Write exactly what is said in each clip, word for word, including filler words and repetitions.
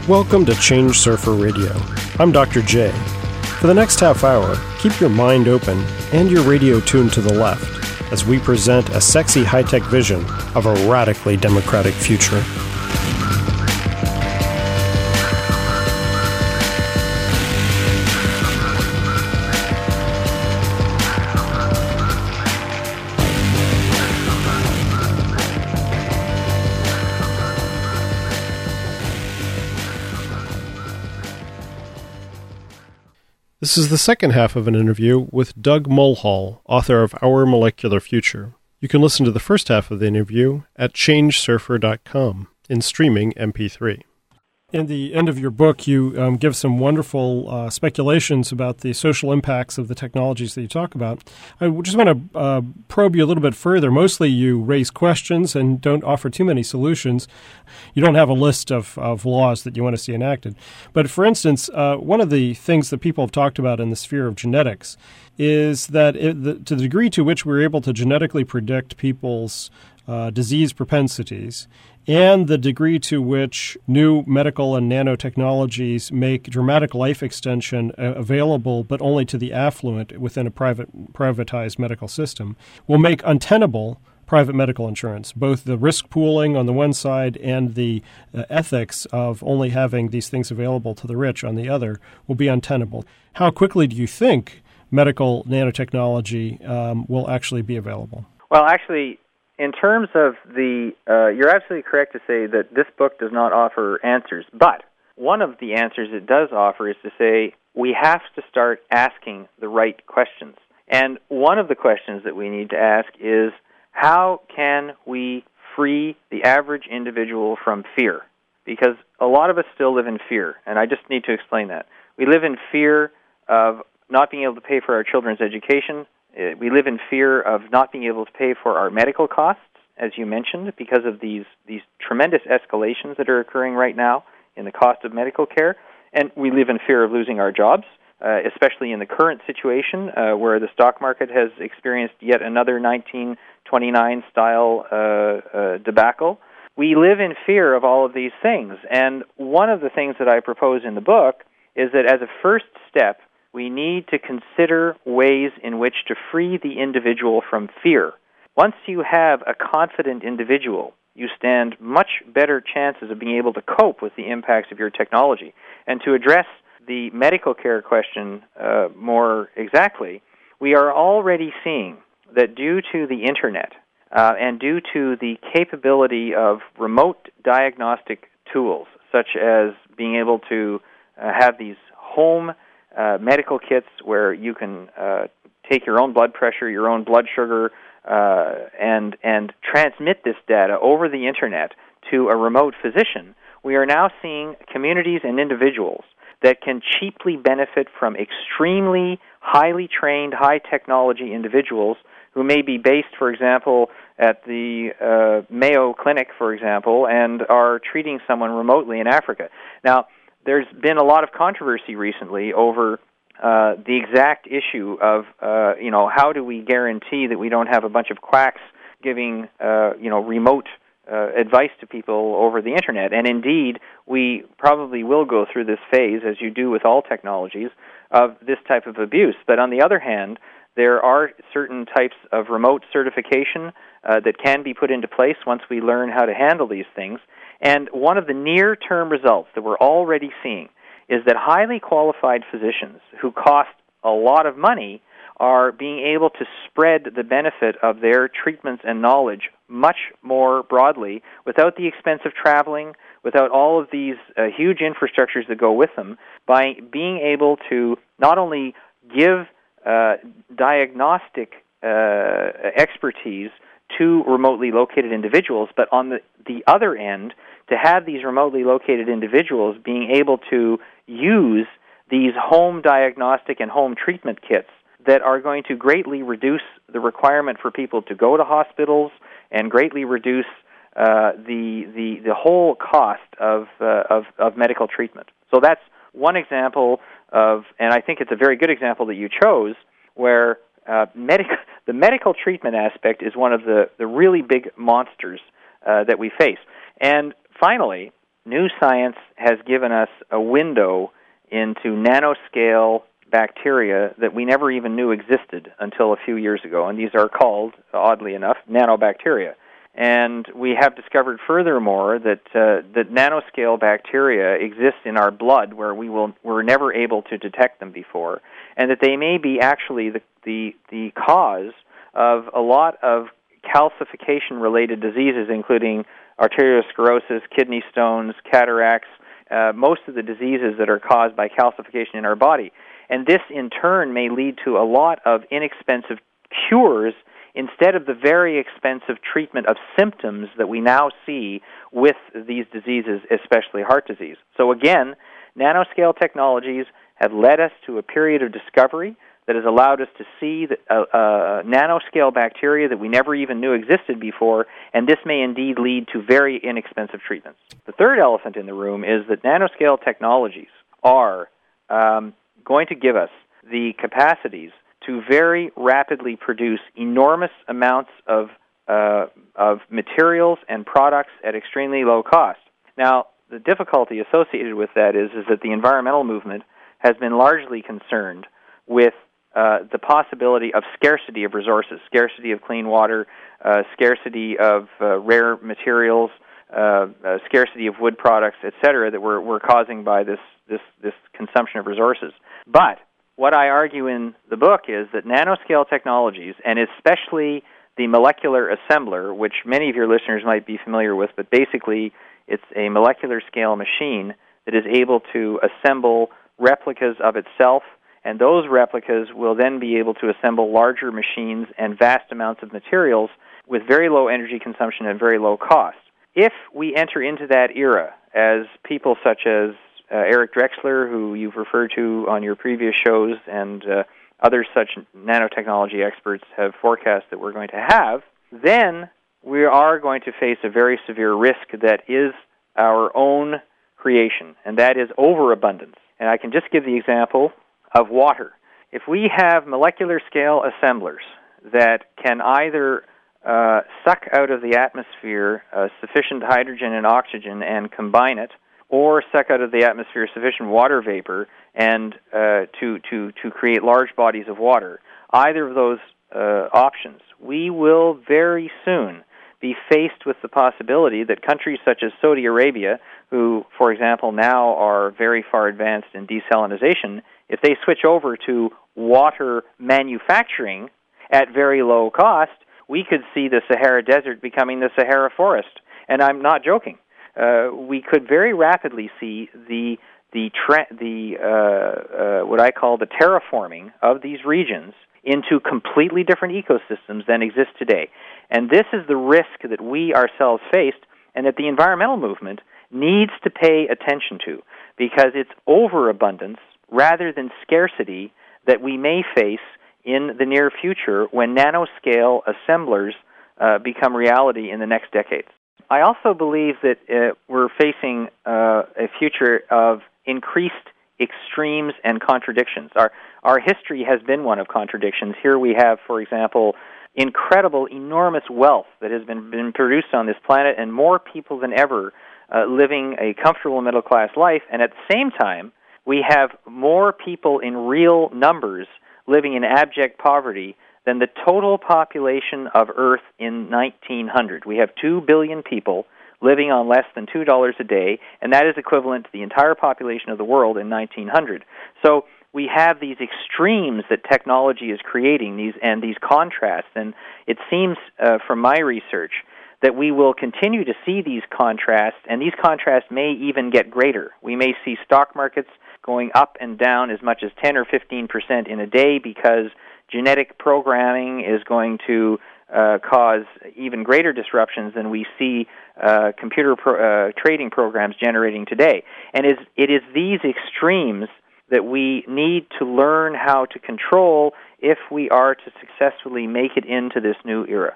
Welcome to Change Surfer Radio. I'm Doctor J. For the next half hour, keep your mind open and your radio tuned to the left as we present a sexy high-tech vision of a radically democratic future. This is the second half of an interview with Doug Mulhall, author of Our Molecular Future. You can listen to the first half of the interview at change surfer dot com in streaming M P three. In the end of your book, you um, give some wonderful uh, speculations about the social impacts of the technologies that you talk about. I just want to uh, probe you a little bit further. Mostly you raise questions and don't offer too many solutions. You don't have a list of, of laws that you want to see enacted. But for instance, uh, one of the things that people have talked about in the sphere of genetics is that it, the, to the degree to which we're able to genetically predict people's uh, disease propensities, and the degree to which new medical and nanotechnologies make dramatic life extension uh, available, but only to the affluent within a private privatized medical system, will make untenable private medical insurance. Both the risk pooling on the one side and the uh, ethics of only having these things available to the rich on the other will be untenable. How quickly do you think medical nanotechnology um, will actually be available? Well, actually, in terms of the, uh, you're absolutely correct to say that this book does not offer answers, but one of the answers it does offer is to say we have to start asking the right questions. And one of the questions that we need to ask is, how can we free the average individual from fear? Because a lot of us still live in fear, and I just need to explain that. We live in fear of not being able to pay for our children's education. We live in fear of not being able to pay for our medical costs, as you mentioned, because of these, these tremendous escalations that are occurring right now in the cost of medical care. And we live in fear of losing our jobs, uh, especially in the current situation uh, where the stock market has experienced yet another nineteen twenty-nine style uh, uh, debacle. We live in fear of all of these things. And one of the things that I propose in the book is that as a first step, we need to consider ways in which to free the individual from fear. Once you have a confident individual, you stand much better chances of being able to cope with the impacts of your technology. And to address the medical care question uh, more exactly, we are already seeing that due to the Internet uh, and due to the capability of remote diagnostic tools, such as being able to uh, have these home Uh, medical kits where you can uh, take your own blood pressure, your own blood sugar, uh, and and transmit this data over the Internet to a remote physician, we are now seeing communities and individuals that can cheaply benefit from extremely highly trained, high-technology individuals who may be based, for example, at the uh, Mayo Clinic, for example, and are treating someone remotely in Africa. Now, there's been a lot of controversy recently over uh, the exact issue of, uh, you know, how do we guarantee that we don't have a bunch of quacks giving, uh, you know, remote uh, advice to people over the Internet. And indeed, we probably will go through this phase, as you do with all technologies, of this type of abuse. But on the other hand, there are certain types of remote certification uh, that can be put into place once we learn how to handle these things. And one of the near-term results that we're already seeing is that highly qualified physicians who cost a lot of money are being able to spread the benefit of their treatments and knowledge much more broadly without the expense of traveling, without all of these uh, huge infrastructures that go with them, by being able to not only give uh, diagnostic uh, expertise to remotely located individuals, but on the, the other end, to have these remotely located individuals being able to use these home diagnostic and home treatment kits that are going to greatly reduce the requirement for people to go to hospitals and greatly reduce uh, the, the the whole cost of, uh, of of medical treatment. So that's one example of, and I think it's a very good example that you chose, where uh, medical the medical treatment aspect is one of the, the really big monsters uh, that we face. And finally, new science has given us a window into nanoscale bacteria that we never even knew existed until a few years ago, and these are called, oddly enough, nanobacteria. And we have discovered furthermore that uh, that nanoscale bacteria exist in our blood where we will were never able to detect them before, and that they may be actually the the, the cause of a lot of calcification-related diseases, including arteriosclerosis, kidney stones, cataracts, uh, most of the diseases that are caused by calcification in our body. And this, in turn, may lead to a lot of inexpensive cures instead of the very expensive treatment of symptoms that we now see with these diseases, especially heart disease. So again, nanoscale technologies have led us to a period of discovery that has allowed us to see the, uh, uh, nanoscale bacteria that we never even knew existed before, and this may indeed lead to very inexpensive treatments. The third elephant in the room is that nanoscale technologies are um, going to give us the capacities to very rapidly produce enormous amounts of uh, of materials and products at extremely low cost. Now, the difficulty associated with that is, is that the environmental movement has been largely concerned with uh, the possibility of scarcity of resources, scarcity of clean water, uh, scarcity of uh, rare materials, uh, uh, scarcity of wood products, et cetera, that we're, we're causing by this, this, this consumption of resources. But what I argue in the book is that nanoscale technologies, and especially the molecular assembler, which many of your listeners might be familiar with, but basically it's a molecular scale machine that is able to assemble replicas of itself, and those replicas will then be able to assemble larger machines and vast amounts of materials with very low energy consumption and very low cost. If we enter into that era, as people such as uh, Eric Drexler, who you've referred to on your previous shows, and uh, other such nanotechnology experts have forecast that we're going to have, then we are going to face a very severe risk that is our own creation, and that is overabundance. And I can just give the example of water. If we have molecular scale assemblers that can either uh, suck out of the atmosphere uh, sufficient hydrogen and oxygen and combine it, or suck out of the atmosphere sufficient water vapor and uh, to, to, to create large bodies of water, either of those uh, options, we will very soon be faced with the possibility that countries such as Saudi Arabia, who, for example, now are very far advanced in desalination, if they switch over to water manufacturing at very low cost, we could see the Sahara Desert becoming the Sahara Forest. And I'm not joking. Uh, we could very rapidly see the the tra- the uh, uh, what I call the terraforming of these regions into completely different ecosystems than exist today. And this is the risk that we ourselves faced and that the environmental movement needs to pay attention to, because it's overabundance rather than scarcity that we may face in the near future when nanoscale assemblers uh, become reality in the next decades. I also believe that uh, we're facing uh, a future of increased extremes and contradictions. Our our history has been one of contradictions. Here we have, for example, incredible, enormous wealth that has been, been produced on this planet, and more people than ever uh, living a comfortable middle-class life, and at the same time, we have more people in real numbers living in abject poverty than the total population of Earth in nineteen hundred. We have two billion people living on less than two dollars a day, and that is equivalent to the entire population of the world in nineteen hundred. So we have these extremes that technology is creating, these and these contrasts, and it seems uh, from my research that we will continue to see these contrasts, and these contrasts may even get greater. We may see stock markets going up and down as much as ten or fifteen percent in a day because genetic programming is going to uh, cause even greater disruptions than we see uh, computer pro- uh, trading programs generating today. And is, it is these extremes that we need to learn how to control if we are to successfully make it into this new era.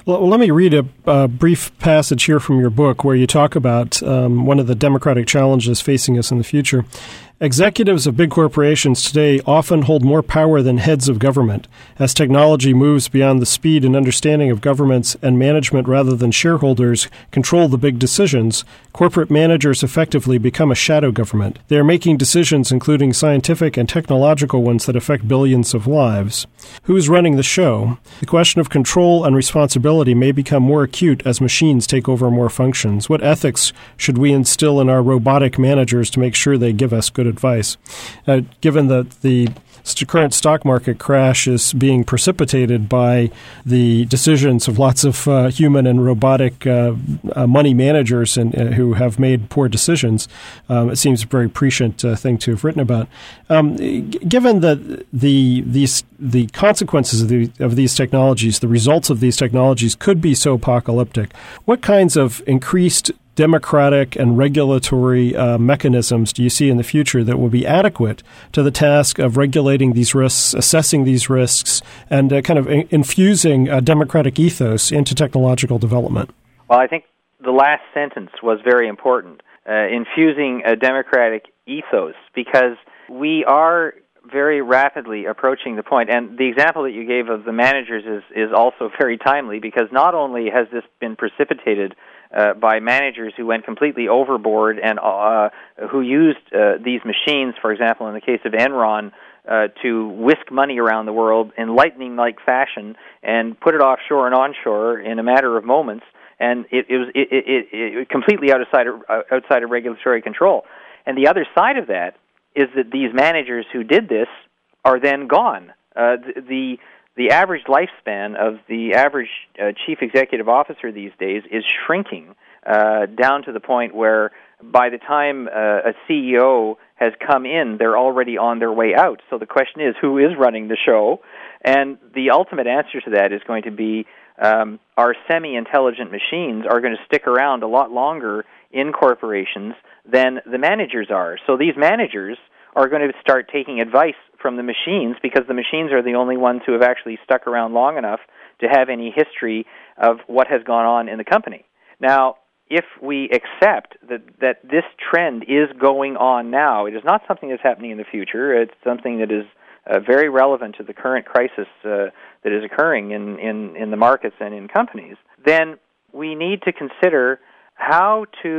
Well, let me read a, a brief passage here from your book where you talk about um, one of the democratic challenges facing us in the future. Executives of big corporations today often hold more power than heads of government. As technology moves beyond the speed and understanding of governments and management rather than shareholders control the big decisions, corporate managers effectively become a shadow government. They are making decisions, including scientific and technological ones, that affect billions of lives. Who's running the show? The question of control and responsibility may become more acute as machines take over more functions. What ethics should we instill in our robotic managers to make sure they give us good advice? Uh, given that the current stock market crash is being precipitated by the decisions of lots of uh, human and robotic uh, uh, money managers and uh, who have made poor decisions, um, it seems a very prescient uh, thing to have written about. Um, g- given that the these the consequences of, the, of these technologies, the results of these technologies could be so apocalyptic, what kinds of increased democratic and regulatory uh, mechanisms do you see in the future that will be adequate to the task of regulating these risks, assessing these risks, and uh, kind of in- infusing a democratic ethos into technological development? Well, I think the last sentence was very important, uh, infusing a democratic ethos, because we are very rapidly approaching the point, and the example that you gave of the managers is, is also very timely, because not only has this been precipitated Uh, by managers who went completely overboard and uh, who used uh, these machines, for example, in the case of Enron, uh, to whisk money around the world in lightning-like fashion and put it offshore and onshore in a matter of moments, and it, it was it, it, it, it completely outside of, outside of regulatory control. And the other side of that is that these managers who did this are then gone. Uh, the, the The average lifespan of the average uh, chief executive officer these days is shrinking uh, down to the point where by the time uh, a C E O has come in, they're already on their way out. So the question is, who is running the show? And the ultimate answer to that is going to be um, our semi-intelligent machines are going to stick around a lot longer in corporations than the managers are. So these managers are going to start taking advice from the machines, because the machines are the only ones who have actually stuck around long enough to have any history of what has gone on in the company. Now, if we accept that, that this trend is going on now, it is not something that's happening in the future, it's something that is uh, very relevant to the current crisis uh, that is occurring in, in, in the markets and in companies, then we need to consider how to,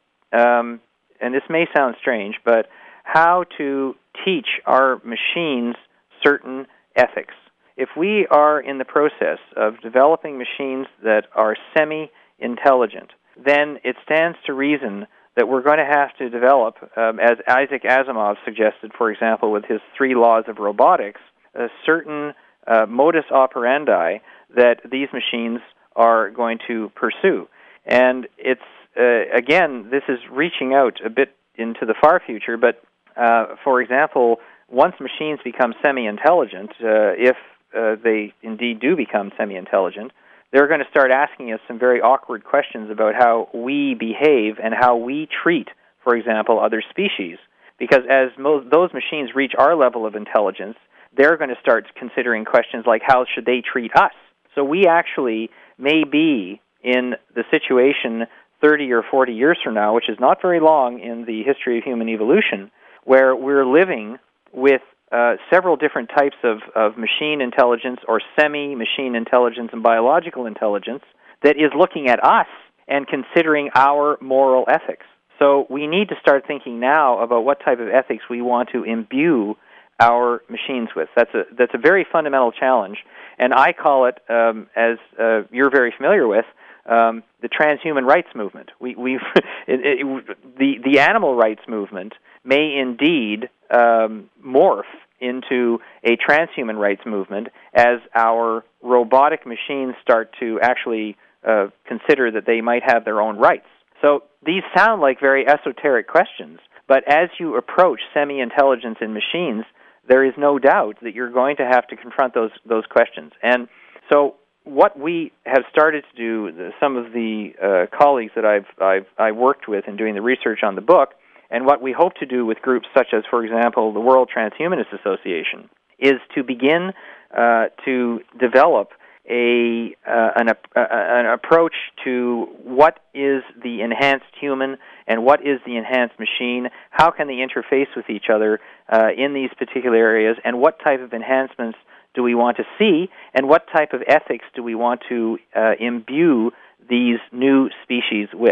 um, and this may sound strange, but how to teach our machines certain ethics. If we are in the process of developing machines that are semi-intelligent, then it stands to reason that we're going to have to develop, um, as Isaac Asimov suggested, for example, with his three laws of robotics, a certain uh, modus operandi that these machines are going to pursue. And it's, uh, again, this is reaching out a bit into the far future, but Uh, for example, once machines become semi-intelligent, uh, if uh, they indeed do become semi-intelligent, they're going to start asking us some very awkward questions about how we behave and how we treat, for example, other species. Because as mo- those machines reach our level of intelligence, they're going to start considering questions like how should they treat us. So we actually may be in the situation thirty or forty years from now, which is not very long in the history of human evolution, where we're living with uh, several different types of, of machine intelligence or semi-machine intelligence and biological intelligence that is looking at us and considering our moral ethics. So we need to start thinking now about what type of ethics we want to imbue our machines with. That's a, that's a very fundamental challenge, and I call it, um, as uh, you're very familiar with, um, the transhuman rights movement. We, we've it, it, the, the animal rights movement may indeed um, morph into a transhuman rights movement as our robotic machines start to actually uh, consider that they might have their own rights. So these sound like very esoteric questions, but as you approach semi-intelligence in machines, there is no doubt that you're going to have to confront those those questions. And so what we have started to do, some of the uh, colleagues that I've, I've I worked with in doing the research on the book, and what we hope to do with groups such as, for example, the World Transhumanist Association, is to begin uh, to develop a uh, an, uh, an approach to what is the enhanced human and what is the enhanced machine, how can they interface with each other uh, in these particular areas, and what type of enhancements do we want to see, and what type of ethics do we want to uh, imbue these new species with.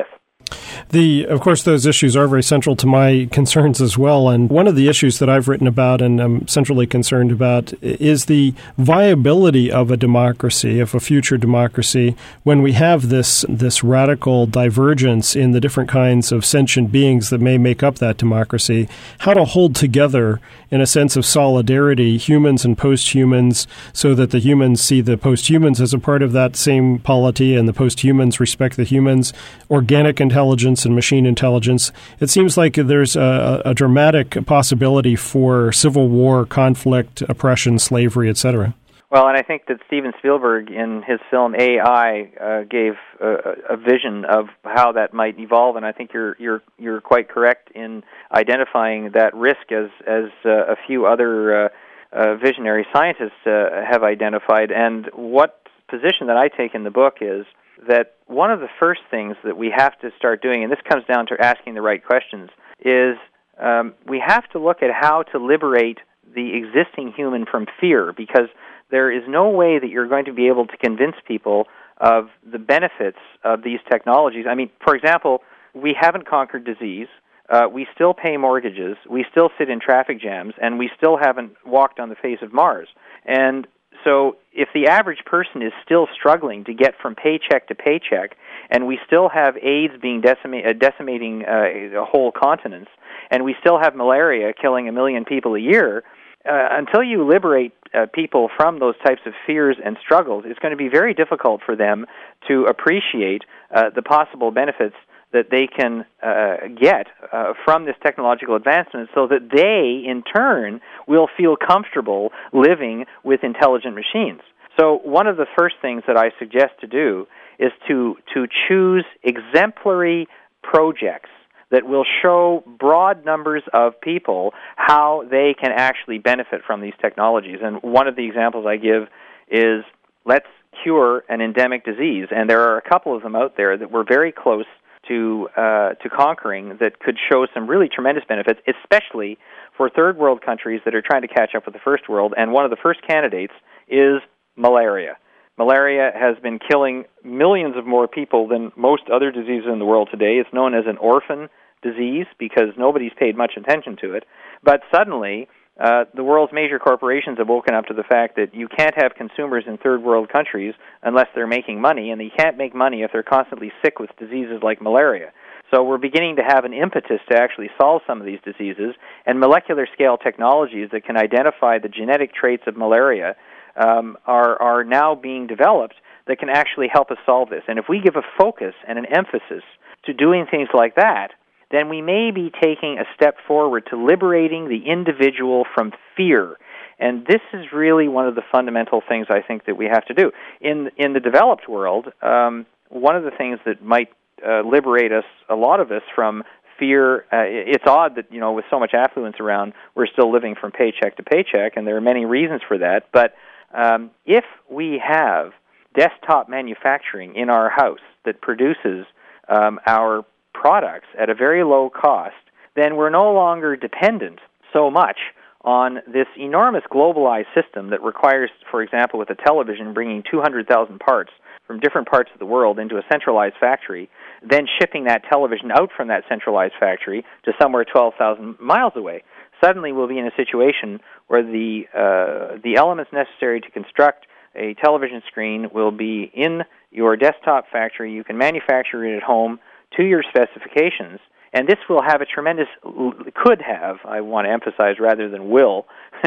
The, of course, those issues are very central to my concerns as well. And one of the issues that I've written about and I'm centrally concerned about is the viability of a democracy, of a future democracy, when we have this this radical divergence in the different kinds of sentient beings that may make up that democracy. How to hold together, in a sense of solidarity, humans and post-humans, so that the humans see the post-humans as a part of that same polity and the post-humans respect the humans, organic intelligence and machine intelligence. It seems like there's a, a dramatic possibility for civil war, conflict, oppression, slavery, et cetera. Well, and I think that Steven Spielberg, in his film A I, uh, gave a, a vision of how that might evolve, and I think you're you're you're quite correct in identifying that risk, as as uh, a few other uh, uh, visionary scientists uh, have identified. And what position that I take in the book is that one of the first things that we have to start doing, and this comes down to asking the right questions, is um, we have to look at how to liberate the existing human from fear, because there is no way that you're going to be able to convince people of the benefits of these technologies. I mean, for example, we haven't conquered disease. Uh, we still pay mortgages. We still sit in traffic jams, and we still haven't walked on the face of Mars. And so if the average person is still struggling to get from paycheck to paycheck, and we still have AIDS being decima- uh, decimating uh, whole continents, and we still have malaria killing a million people a year, uh, until you liberate uh, people from those types of fears and struggles, it's going to be very difficult for them to appreciate uh, the possible benefits that they can uh, get uh, from this technological advancement, so that they, in turn, will feel comfortable living with intelligent machines. So one of the first things that I suggest to do is to, to choose exemplary projects that will show broad numbers of people how they can actually benefit from these technologies. And one of the examples I give is, let's cure an endemic disease. And there are a couple of them out there that we're very close to uh, to conquering that could show some really tremendous benefits, especially for third world countries that are trying to catch up with the first world. And one of the first candidates is malaria. Malaria has been killing millions of more people than most other diseases in the world today. It's known as an orphan disease because nobody's paid much attention to it. But suddenly, Uh, the world's major corporations have woken up to the fact that you can't have consumers in third world countries unless they're making money, and they can't make money if they're constantly sick with diseases like malaria. So we're beginning to have an impetus to actually solve some of these diseases, and molecular scale technologies that can identify the genetic traits of malaria um, are, are now being developed that can actually help us solve this. And if we give a focus and an emphasis to doing things like that, then we may be taking a step forward to liberating the individual from fear. And this is really one of the fundamental things I think that we have to do. In in the developed world, um, one of the things that might uh, liberate us, a lot of us, from fear, uh, it's odd that, you know, with so much affluence around, we're still living from paycheck to paycheck, and there are many reasons for that. But um, if we have desktop manufacturing in our house that produces um, our products at a very low cost, then we're no longer dependent so much on this enormous globalized system that requires, for example, with a television, bringing two hundred thousand parts from different parts of the world into a centralized factory, then shipping that television out from that centralized factory to somewhere twelve thousand miles away. Suddenly we'll be in a situation where the uh, the elements necessary to construct a television screen will be in your desktop factory. You can manufacture it at home to your specifications, and this will have a tremendous, could have, I want to emphasize rather than will,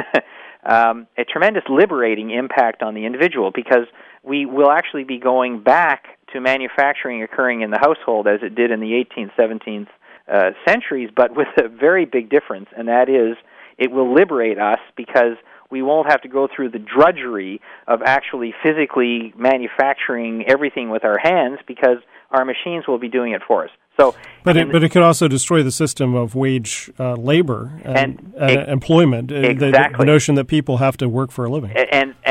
um, a tremendous liberating impact on the individual, because we will actually be going back to manufacturing occurring in the household as it did in the eighteenth, seventeenth uh, centuries, but with a very big difference, and that is it will liberate us because we won't have to go through the drudgery of actually physically manufacturing everything with our hands, because our machines will be doing it for us. So, but it, but it could also destroy the system of wage uh, labor and, and, and ex- employment. Exactly. The, the notion that people have to work for a living. And and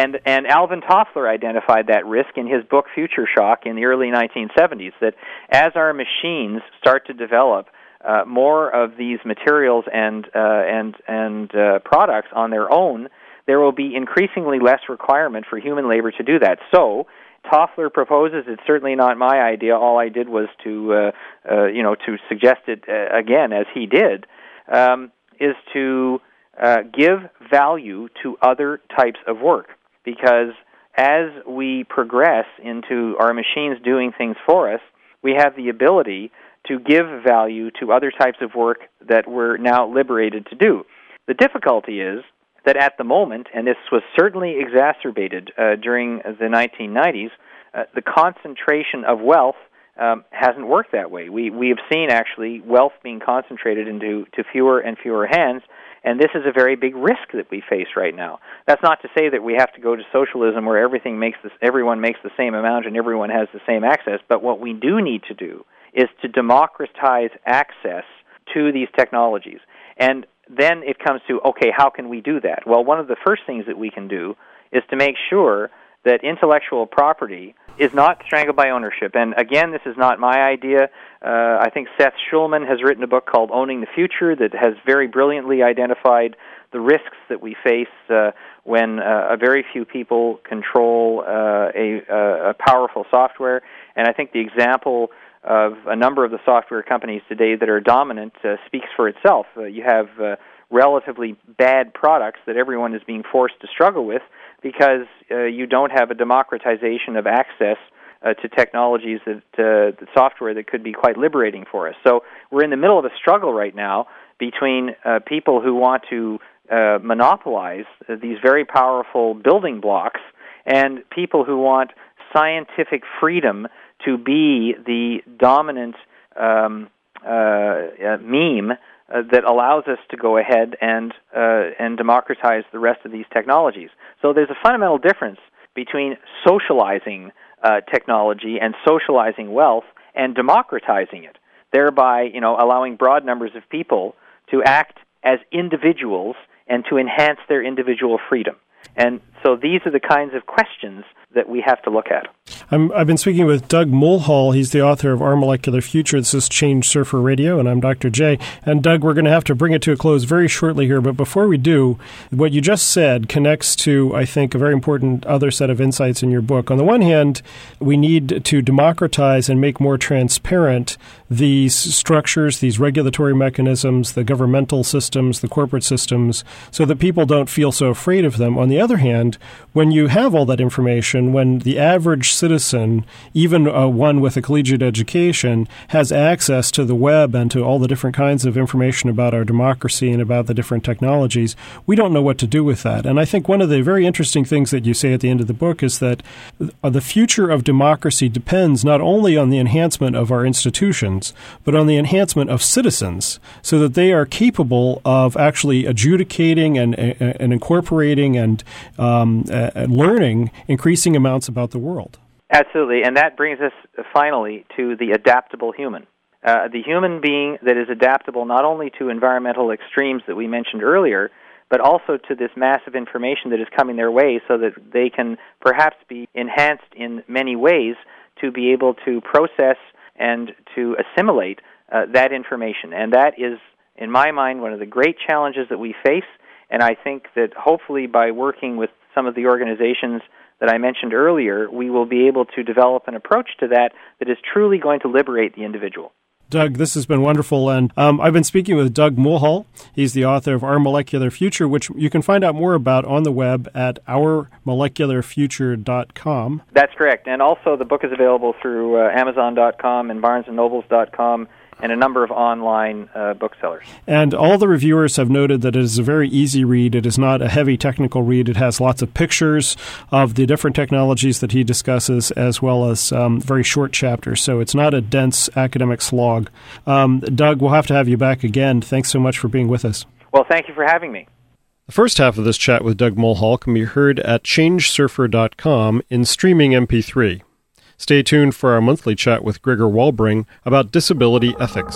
And and Alvin Toffler identified that risk in his book Future Shock in the early nineteen seventies, that as our machines start to develop uh, more of these materials and uh, and and uh, products on their own, there will be increasingly less requirement for human labor to do that. So Toffler proposes, it's certainly not my idea, all I did was to uh, uh, you know to suggest it uh, again as he did, um, is to Uh, give value to other types of work, because as we progress into our machines doing things for us, we have the ability to give value to other types of work that we're now liberated to do. The difficulty is that at the moment, and this was certainly exacerbated uh, during the nineteen nineties, uh, the concentration of wealth um, hasn't worked that way. We we have seen actually wealth being concentrated into to fewer and fewer hands. And this is a very big risk that we face right now. That's not to say that we have to go to socialism where everything makes this, everyone makes the same amount and everyone has the same access. But what we do need to do is to democratize access to these technologies. And then it comes to, okay, how can we do that? Well, one of the first things that we can do is to make sure that intellectual property is not strangled by ownership. And again, this is not my idea. Uh, I think Seth Schulman has written a book called Owning the Future that has very brilliantly identified the risks that we face uh, when uh, a very few people control uh, a, a powerful software. And I think the example of a number of the software companies today that are dominant uh, speaks for itself. Uh, you have uh, relatively bad products that everyone is being forced to struggle with because uh, you don't have a democratization of access uh, to technologies, that uh, the software that could be quite liberating for us. So we're in the middle of a struggle right now between uh, people who want to uh, monopolize uh, these very powerful building blocks and people who want scientific freedom to be the dominant um, uh, uh, meme Uh, that allows us to go ahead and uh, and democratize the rest of these technologies. So there's a fundamental difference between socializing uh, technology and socializing wealth and democratizing it, thereby, you know, allowing broad numbers of people to act as individuals and to enhance their individual freedom. And so these are the kinds of questions that we have to look at. I'm, I've been speaking with Doug Mulhall. He's the author of Our Molecular Future. This is Change Surfer Radio, and I'm Doctor J. And Doug, we're going to have to bring it to a close very shortly here, but before we do, what you just said connects to, I think, a very important other set of insights in your book. On the one hand, we need to democratize and make more transparent these structures, these regulatory mechanisms, the governmental systems, the corporate systems, so that people don't feel so afraid of them. On the other hand, when you have all that information, when the average citizen, even uh, one with a collegiate education, has access to the web and to all the different kinds of information about our democracy and about the different technologies, we don't know what to do with that. And I think one of the very interesting things that you say at the end of the book is that the future of democracy depends not only on the enhancement of our institutions, but on the enhancement of citizens, so that they are capable of actually adjudicating and, and incorporating and um, uh, learning increasing amounts about the world. Absolutely, and that brings us finally to the adaptable human. Uh, the human being that is adaptable not only to environmental extremes that we mentioned earlier, but also to this massive information that is coming their way, so that they can perhaps be enhanced in many ways to be able to process and to assimilate uh, that information. And that is, in my mind, one of the great challenges that we face, and I think that hopefully by working with some of the organizations that I mentioned earlier, we will be able to develop an approach to that that is truly going to liberate the individual. Doug, this has been wonderful, and um, I've been speaking with Doug Mulhall. He's the author of Our Molecular Future, which you can find out more about on the web at our molecular future dot com. That's correct, and also the book is available through uh, amazon dot com and barnes and nobles dot com and a number of online uh, booksellers. And all the reviewers have noted that it is a very easy read. It is not a heavy technical read. It has lots of pictures of the different technologies that he discusses, as well as um, very short chapters. So it's not a dense academic slog. Um, Doug, we'll have to have you back again. Thanks so much for being with us. Well, thank you for having me. The first half of this chat with Doug Mulhall can be heard at change surfer dot com in streaming M P three. Stay tuned for our monthly chat with Gregor Walbring about disability ethics.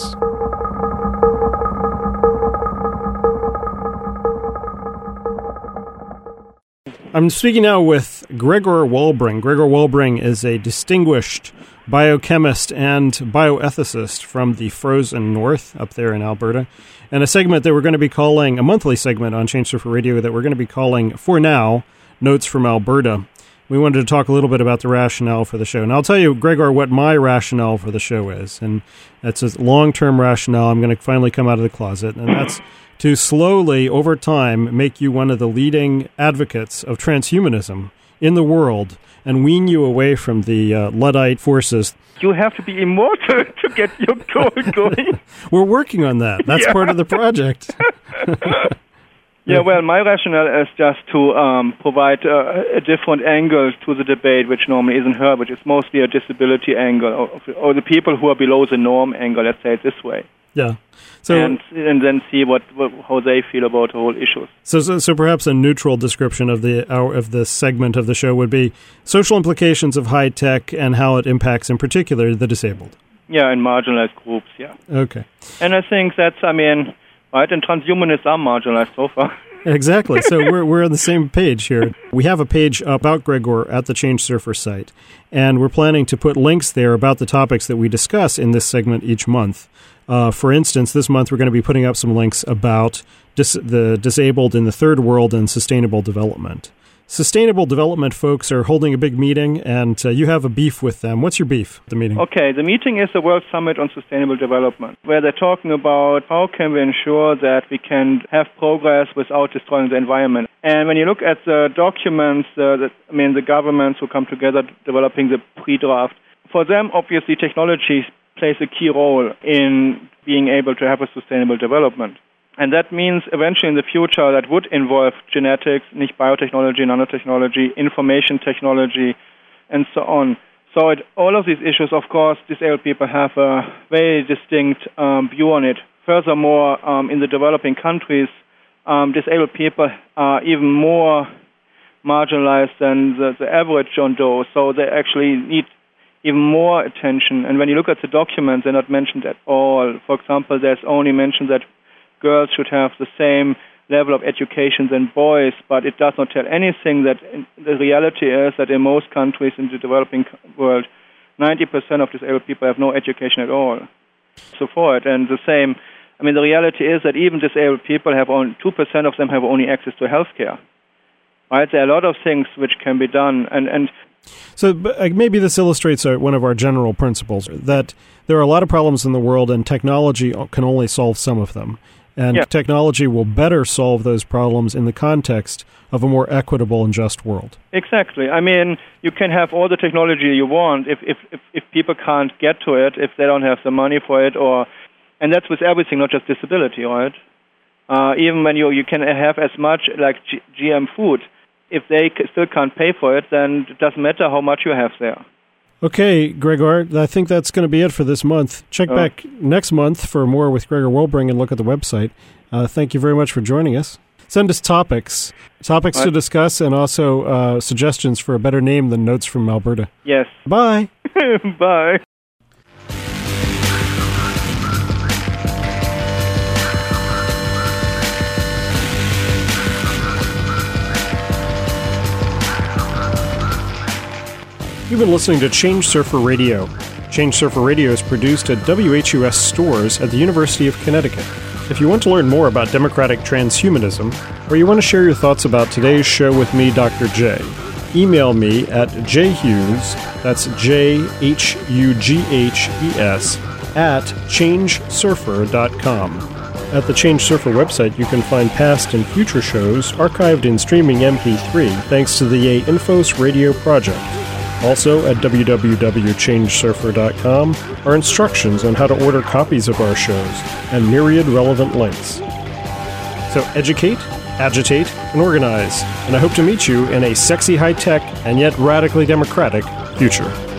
I'm speaking now with Gregor Wolbring. Gregor Wolbring is a distinguished biochemist and bioethicist from the frozen north up there in Alberta, and a segment that we're going to be calling, a monthly segment on Change Surfer Radio that we're going to be calling, for now, Notes from Alberta. We wanted to talk a little bit about the rationale for the show. And I'll tell you, Gregor, what my rationale for the show is. And that's a long-term rationale. I'm going to finally come out of the closet. And that's to slowly, over time, make you one of the leading advocates of transhumanism in the world and wean you away from the uh, Luddite forces. You have to be immortal to get your goal going. We're working on that. That's yeah. part of the project. Yeah, well, my rationale is just to um, provide uh, a different angle to the debate, which normally isn't heard, which is mostly a disability angle, or, or the people who are below the norm angle, let's say it this way. Yeah. So, and and then see what, what how they feel about the whole issue. So, so, so perhaps a neutral description of the our, of this segment of the show would be social implications of high tech and how it impacts, in particular, the disabled. Yeah, and marginalized groups. Yeah. Okay. And I think that's, I mean. Right, and transhumanists are marginalized so far. Exactly. So we're we're on the same page here. We have a page about Gregor at the Change Surfer site, and we're planning to put links there about the topics that we discuss in this segment each month. Uh, for instance, this month we're going to be putting up some links about dis- the disabled in the third world and sustainable development. Sustainable development folks are holding a big meeting, and uh, you have a beef with them. What's your beef at the meeting? Okay, the meeting is the World Summit on Sustainable Development, where they're talking about how can we ensure that we can have progress without destroying the environment. And when you look at the documents, uh, that, I mean, the governments who come together developing the pre-draft, for them, obviously, technology plays a key role in being able to have a sustainable development. And that means eventually in the future that would involve genetics, nicht biotechnology, nanotechnology, information technology, and so on. So it, all of these issues, of course, disabled people have a very distinct um, view on it. Furthermore, um, in the developing countries, um, disabled people are even more marginalized than the, the average John Doe, so they actually need even more attention. And when you look at the documents, they're not mentioned at all. For example, there's only mention that girls should have the same level of education than boys, but it does not tell anything that in, the reality is that in most countries in the developing world, ninety percent of disabled people have no education at all. So for it, and the same, I mean, the reality is that even disabled people have only, two percent of them have only access to health care. Right? There are a lot of things which can be done, and, and So maybe this illustrates one of our general principles, that there are a lot of problems in the world and technology can only solve some of them. And yeah. technology will better solve those problems in the context of a more equitable and just world. Exactly. I mean, you can have all the technology you want if if, if, if people can't get to it, if they don't have the money for it, or and that's with everything, not just disability, right? Uh, even when you you can have as much like G- GM food, if they c- still can't pay for it, then it doesn't matter how much you have there. Okay, Gregor, I think that's going to be it for this month. Check oh. back next month for more with Gregor Wolbring and look at the website. Uh, thank you very much for joining us. Send us topics, topics what? to discuss, and also uh, suggestions for a better name than Notes from Alberta. Yes. Bye. Bye. You've been listening to Change Surfer Radio. Change Surfer Radio is produced at W H U S stores at the University of Connecticut. If you want to learn more about democratic transhumanism, or you want to share your thoughts about today's show with me, Doctor J, email me at jhughes, that's J H U G H E S, at change surfer dot com. At the Change Surfer website, you can find past and future shows archived in streaming M P three thanks to the A Infos Radio project. Also, at w w w dot change surfer dot com are instructions on how to order copies of our shows and myriad relevant links. So educate, agitate, and organize, and I hope to meet you in a sexy high-tech and yet radically democratic future.